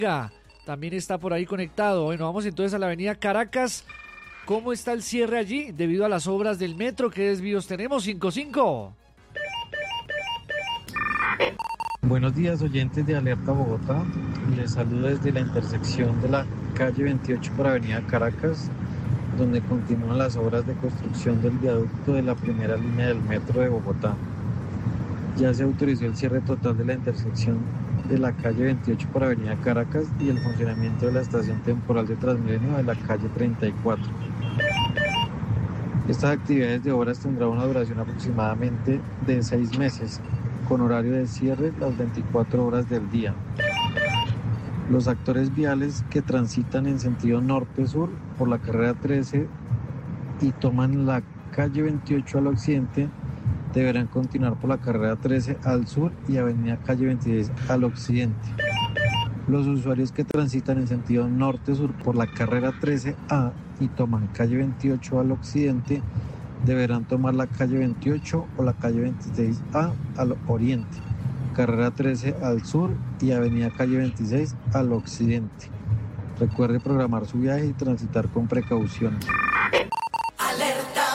también está por ahí conectado. Bueno, vamos entonces a la avenida Caracas. ¿Cómo está el cierre allí debido a las obras del metro? ¿Qué desvíos tenemos? 55. Buenos días, oyentes de Alerta Bogotá. Les saludo desde la intersección de la calle 28 por avenida Caracas, donde continúan las obras de construcción del viaducto de la primera línea del metro de Bogotá. Ya se autorizó el cierre total de la intersección de la calle 28 por avenida Caracas y el funcionamiento de la estación temporal de Transmilenio de la calle 34. Estas actividades de obras tendrán una duración aproximadamente de 6 meses, con horario de cierre las 24 horas del día. Los actores viales que transitan en sentido norte-sur por la carrera 13 y toman la calle 28 al occidente deberán continuar por la carrera 13 al sur y avenida calle 26 al occidente. Los usuarios que transitan en sentido norte-sur por la carrera 13A y toman calle 28 al occidente deberán tomar la calle 28 o la calle 26A al oriente, carrera 13 al sur y avenida calle 26 al occidente. Recuerde programar su viaje y transitar con precaución.